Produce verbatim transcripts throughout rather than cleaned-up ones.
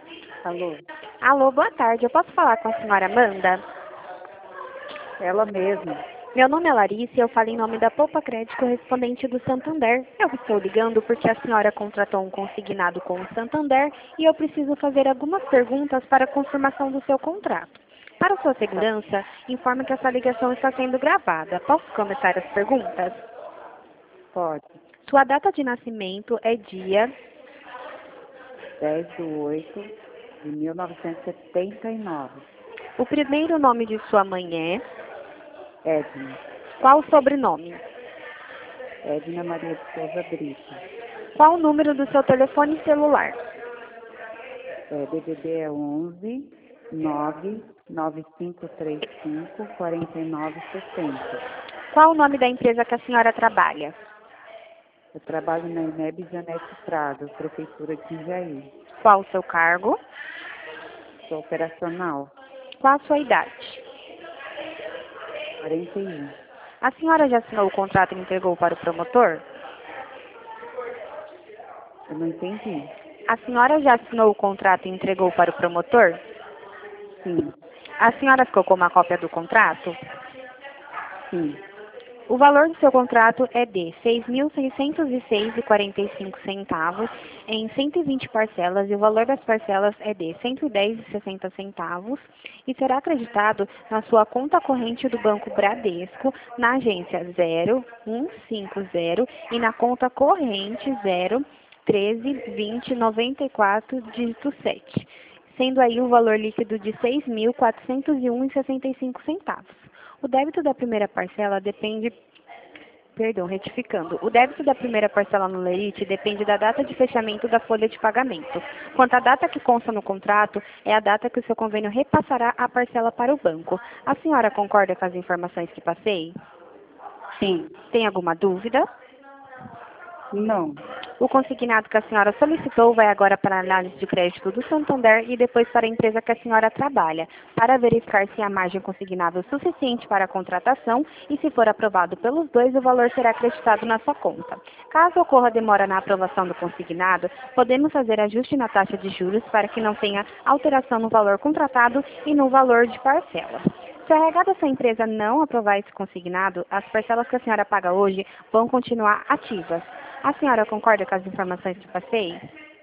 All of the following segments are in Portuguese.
Alô, Alô, boa tarde. Eu posso falar com a senhora Amanda? ela mesma. Meu nome é Larissa e eu falo em nome da Poupa Crédito correspondente do Santander. Eu estou ligando porque a senhora contratou um consignado com o Santander e eu preciso fazer algumas perguntas para a confirmação do seu contrato. Para sua segurança, informe que essa ligação está sendo gravada. Posso começar as perguntas? Pode. Sua data de nascimento é dia dez de oito de mil novecentos e setenta e nove. O primeiro nome de sua mãe é... Edna. Qual o sobrenome? Edna Maria de Souza Brito. Qual o número do seu telefone celular? É, D D D é onze nove nove cinco três cinco quatro nove seis zero. Qual o nome da empresa que a senhora trabalha? Eu trabalho na INEB Janete Prado, Prefeitura de Jundiaí. Qual o seu cargo? Sou operacional. Qual a sua idade? quarenta e um. A senhora já assinou o contrato e entregou para o promotor? Eu não entendi. A senhora já assinou o contrato e entregou para o promotor? Sim, A senhora ficou com uma cópia do contrato? sim. O valor do seu contrato é de seis mil seiscentos e seis reais e quarenta e cinco centavos em cento e vinte parcelas e o valor das parcelas é de cento e dez reais e sessenta centavos e será acreditado na sua conta corrente do Banco Bradesco na agência zero um cinco zero e na conta corrente zero treze vinte noventa e quatro dígito sete, sendo aí o valor líquido de seis mil quatrocentos e um reais e sessenta e cinco centavos. O débito da primeira parcela depende, perdão, retificando, o débito da primeira parcela no lerite depende da data de fechamento da folha de pagamento. Quanto à data que consta no contrato, é a data que o seu convênio repassará a parcela para o banco. A senhora concorda com as informações que passei? Sim. Tem alguma dúvida? Não. O consignado que a senhora solicitou vai agora para a análise de crédito do Santander e depois para a empresa que a senhora trabalha, para verificar se há margem consignável suficiente para a contratação e, se for aprovado pelos dois, o valor será acreditado na sua conta. Caso ocorra demora na aprovação do consignado, podemos fazer ajuste na taxa de juros para que não tenha alteração no valor contratado e no valor de parcela. Se a regada dessa empresa não aprovar esse consignado, as parcelas que a senhora paga hoje vão continuar ativas. A senhora concorda com as informações que passei?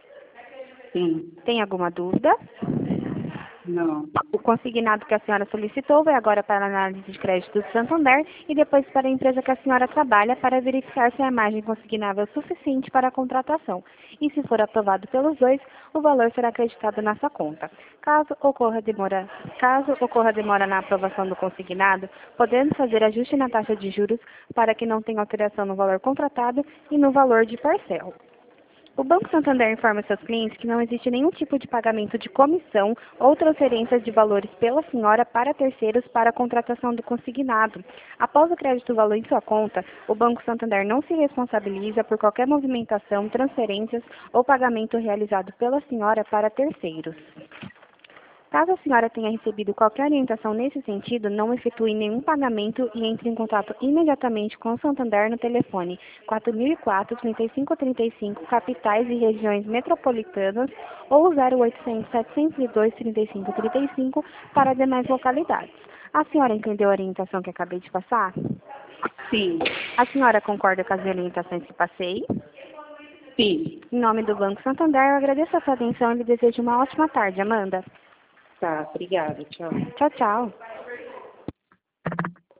Sim. Tem alguma dúvida? Não. O consignado que a senhora solicitou vai agora para a análise de crédito do Santander e depois para a empresa que a senhora trabalha para verificar se a margem consignável é suficiente para a contratação. E se for aprovado pelos dois, o valor será acreditado na sua conta. Caso ocorra demora, caso ocorra demora na aprovação do consignado, podemos fazer ajuste na taxa de juros para que não tenha alteração no valor contratado e no valor de parcela. O Banco Santander informa seus clientes que não existe nenhum tipo de pagamento de comissão ou transferências de valores pela senhora para terceiros para a contratação do consignado. Após o crédito do valor em sua conta, o Banco Santander não se responsabiliza por qualquer movimentação, transferências ou pagamento realizado pela senhora para terceiros. Caso a senhora tenha recebido qualquer orientação nesse sentido, não efetue nenhum pagamento e entre em contato imediatamente com o Santander no telefone quatro mil e quatro, trinta e cinco trinta e cinco, capitais e regiões metropolitanas ou zero oitocentos, setecentos e dois, trinta e cinco trinta e cinco para demais localidades. A senhora entendeu a orientação que acabei de passar? Sim. A senhora concorda com as orientações que passei? Sim. Em nome do Banco Santander, eu agradeço a sua atenção e lhe desejo uma ótima tarde, Amanda. Tá, obrigada. Tchau. Tchau, tchau.